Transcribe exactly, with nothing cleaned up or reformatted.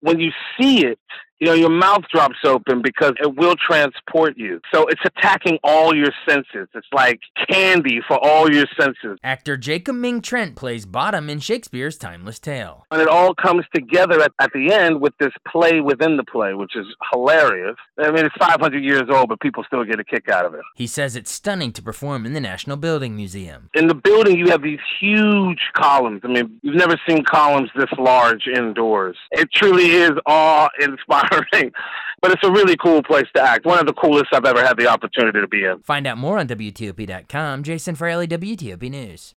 when you see it, you know, your mouth drops open because it will transport you. So it's attacking all your senses. It's like candy for all your senses. Actor Jacob Ming Trent plays Bottom in Shakespeare's Timeless Tale. And it all comes together at, at the end with this play within the play, which is hilarious. I mean, it's five hundred years old, but people still get a kick out of it. He says it's stunning to perform in the National Building Museum. In the building, you have these huge columns. I mean, you've never seen columns this large indoors. It truly is awe-inspiring. But it's a really cool place to act. One of the coolest I've ever had the opportunity to be in. Find out more on W T O P dot com. Jason Fraley, W T O P News.